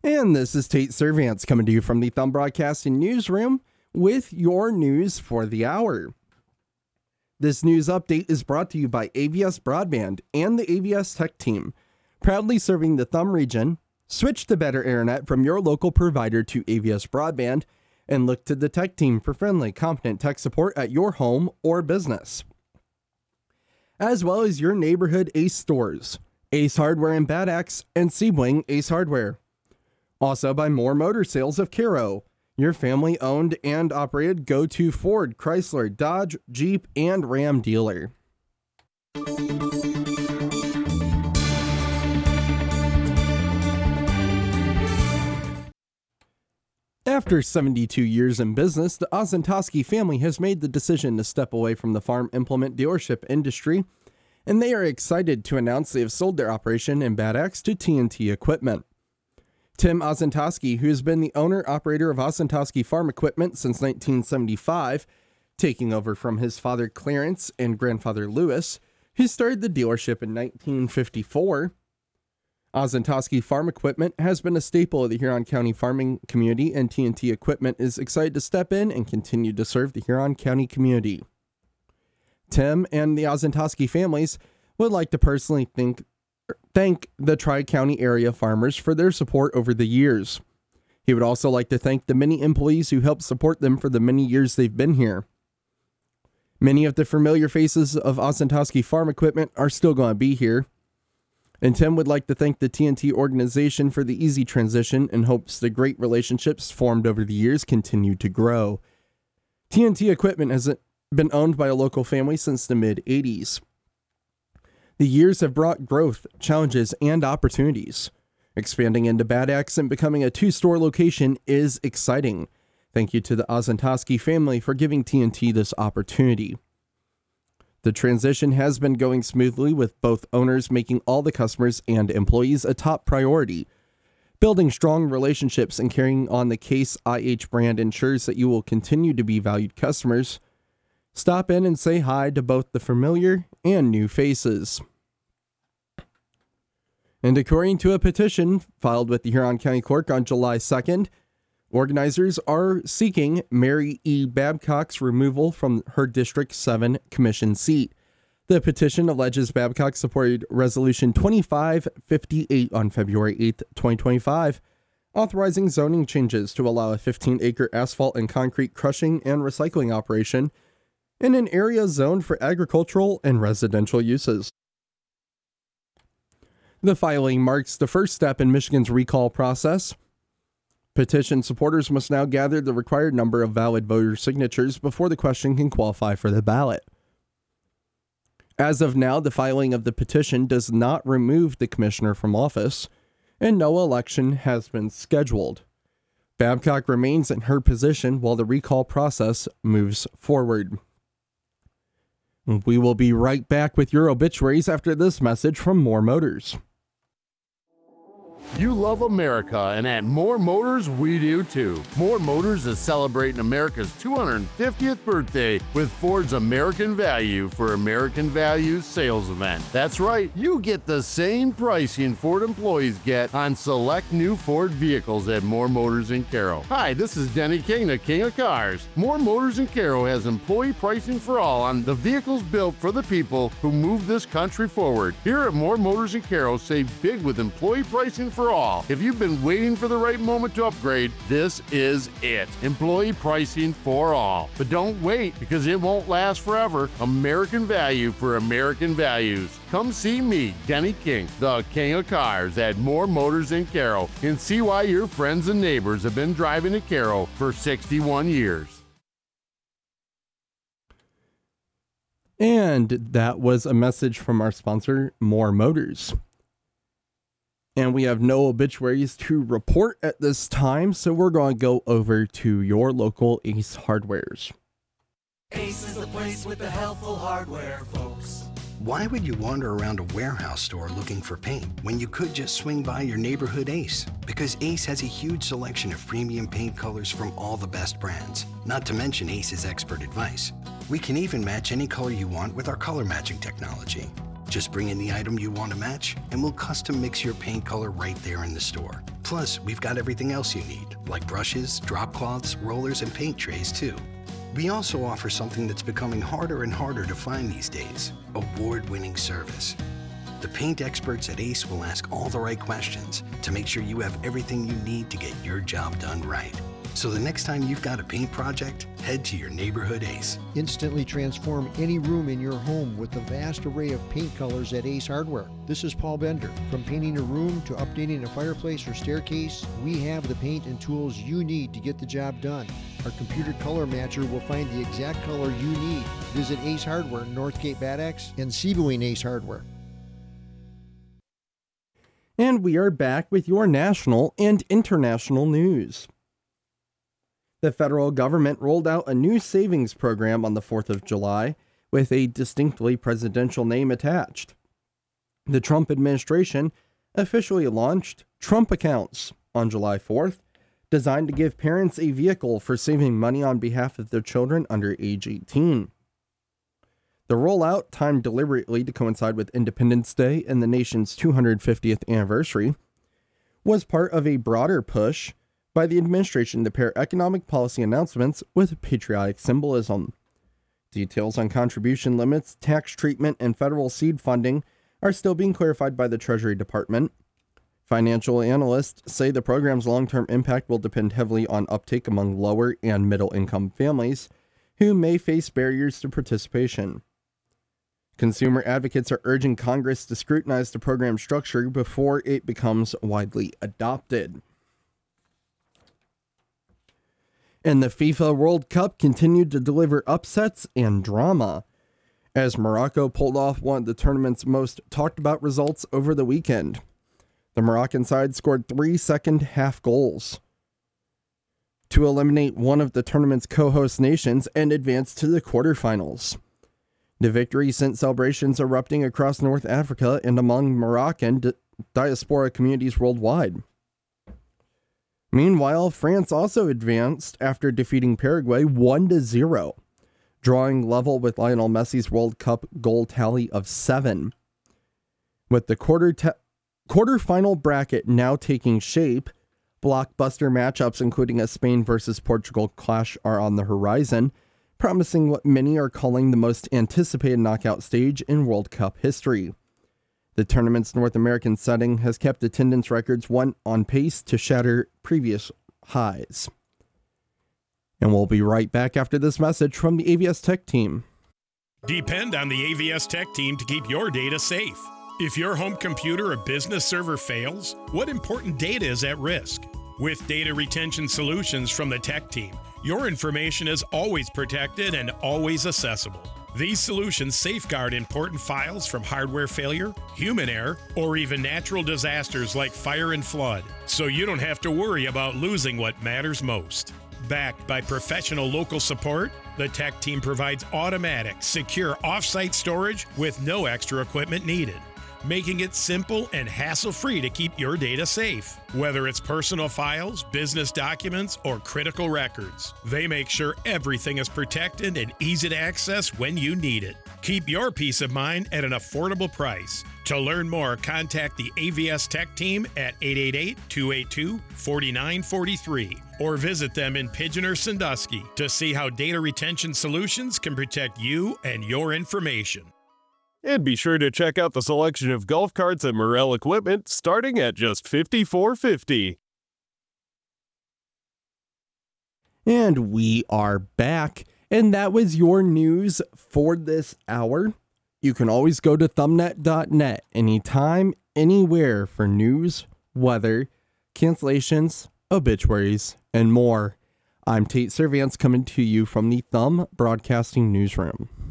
And this is Tate Servants coming to you from the Thumb Broadcasting Newsroom with your news for the hour. This news update is brought to you by AVS Broadband and the AVS Tech Team, proudly serving the Thumb region. Switch to better internet from your local provider to AVS Broadband and look to the Tech Team for friendly, competent tech support at your home or business, as well as your neighborhood Ace stores, Ace Hardware in Bad Axe and Sebring Ace Hardware. Also by More Motor Sales of Cairo, your family-owned and operated go-to Ford, Chrysler, Dodge, Jeep, and Ram dealer. After 72 years in business, the Ozentoski family has made the decision to step away from the farm implement dealership industry, and they are excited to announce they have sold their operation in Bad Axe to TNT Equipment. Tim Ozentoski, who has been the owner-operator of Ozentoski Farm Equipment since 1975, taking over from his father Clarence and grandfather Lewis, who started the dealership in 1954. Ozentoski Farm Equipment has been a staple of the Huron County farming community, and TNT Equipment is excited to step in and continue to serve the Huron County community. Tim and the Ozentoski families would like to personally thank the Tri-County area farmers for their support over the years. He would also like to thank the many employees who helped support them for the many years they've been here. Many of the familiar faces of Ozentoski Farm Equipment are still going to be here. And Tim would like to thank the TNT organization for the easy transition and hopes the great relationships formed over the years continue to grow. TNT Equipment has been owned by a local family since the mid-'80s. The years have brought growth, challenges, and opportunities. Expanding into Bad Axe and becoming a 2-store location is exciting. Thank you to the Ozentoski family for giving TNT this opportunity. The transition has been going smoothly, with both owners making all the customers and employees a top priority. Building strong relationships and carrying on the Case IH brand ensures that you will continue to be valued customers. Stop in and say hi to both the familiar and new faces. And according to a petition filed with the Huron County Clerk on July 2nd, organizers are seeking Mary E. Babcock's removal from her District 7 Commission seat. The petition alleges Babcock supported Resolution 2558 on February 8, 2025, authorizing zoning changes to allow a 15-acre asphalt and concrete crushing and recycling operation in an area zoned for agricultural and residential uses. The filing marks the first step in Michigan's recall process. Petition supporters must now gather the required number of valid voter signatures before the question can qualify for the ballot. As of now, the filing of the petition does not remove the commissioner from office, and no election has been scheduled. Babcock remains in her position while the recall process moves forward. We will be right back with your obituaries after this message from More Motors. You love America, and at More Motors, we do too. More Motors is celebrating America's 250th birthday with Ford's American Value for American Values sales event. That's right, you get the same pricing Ford employees get on select new Ford vehicles at More Motors in Cairo. Hi, this is Denny King, the King of Cars. More Motors in Cairo has employee pricing for all on the vehicles built for the people who move this country forward. Here at More Motors in Cairo, save big with employee pricing for all. If you've been waiting for the right moment to upgrade, this is it. Employee pricing for all. But don't wait, because it won't last forever. American Value for American Values. Come see me, Denny King, the King of Cars, at More Motors in Cairo, and see why your friends and neighbors have been driving to Cairo for 61 years. And that was a message from our sponsor, More Motors. And we have no obituaries to report at this time, so we're going to go over to your local Ace Hardwares. Ace is the place with the helpful hardware, folks. Why would you wander around a warehouse store looking for paint when you could just swing by your neighborhood Ace? Because Ace has a huge selection of premium paint colors from all the best brands, not to mention Ace's expert advice. We can even match any color you want with our color matching technology. Just bring in the item you want to match, and we'll custom mix your paint color right there in the store. Plus, we've got everything else you need, like brushes, drop cloths, rollers, and paint trays, too. We also offer something that's becoming harder and harder to find these days, award-winning service. The paint experts at Ace will ask all the right questions to make sure you have everything you need to get your job done right. So the next time you've got a paint project, head to your neighborhood Ace. Instantly transform any room in your home with the vast array of paint colors at Ace Hardware. This is Paul Bender. From painting a room to updating a fireplace or staircase, we have the paint and tools you need to get the job done. Our computer color matcher will find the exact color you need. Visit Ace Hardware, Northgate Bad Axe, and Seaboing Ace Hardware. And we are back with your national and international news. The federal government rolled out a new savings program on the 4th of July with a distinctly presidential name attached. The Trump administration officially launched Trump Accounts on July 4th, designed to give parents a vehicle for saving money on behalf of their children under age 18. The rollout, timed deliberately to coincide with Independence Day and the nation's 250th anniversary, was part of a broader push by the administration to pair economic policy announcements with patriotic symbolism. Details on contribution limits, tax treatment, and federal seed funding are still being clarified by the Treasury Department. Financial analysts say the program's long-term impact will depend heavily on uptake among lower and middle-income families, who may face barriers to participation. Consumer advocates are urging Congress to scrutinize the program structure before it becomes widely adopted. And the FIFA World Cup continued to deliver upsets and drama, as Morocco pulled off one of the tournament's most talked about results over the weekend. The Moroccan side scored 3 second-half goals to eliminate one of the tournament's co-host nations and advance to the quarterfinals. The victory sent celebrations erupting across North Africa and among Moroccan diaspora communities worldwide. Meanwhile, France also advanced after defeating Paraguay 1-0, drawing level with Lionel Messi's World Cup goal tally of 7. With the quarterfinal bracket now taking shape, blockbuster matchups including a Spain versus Portugal clash are on the horizon, promising what many are calling the most anticipated knockout stage in World Cup history. The tournament's North American setting has kept attendance records on pace to shatter previous highs. And we'll be right back after this message from the AVS Tech team. Depend on the AVS Tech team to keep your data safe. If your home computer or business server fails, what important data is at risk? With data retention solutions from the Tech team, your information is always protected and always accessible. These solutions safeguard important files from hardware failure, human error, or even natural disasters like fire and flood, so you don't have to worry about losing what matters most. Backed by professional local support, the Tech team provides automatic, secure off-site storage with no extra equipment needed, making it simple and hassle-free to keep your data safe. Whether it's personal files, business documents, or critical records, they make sure everything is protected and easy to access when you need it. Keep your peace of mind at an affordable price. To learn more, contact the AVS Tech team at 888-282-4943 or visit them in Pigeon or Sandusky to see how data retention solutions can protect you and your information. And be sure to check out the selection of golf carts and Morel equipment starting at just $54.50. And we are back, and that was your news for this hour. You can always go to thumbnet.net anytime, anywhere for news, weather, cancellations, obituaries, and more. I'm Tate Servance coming to you from the Thumb Broadcasting Newsroom.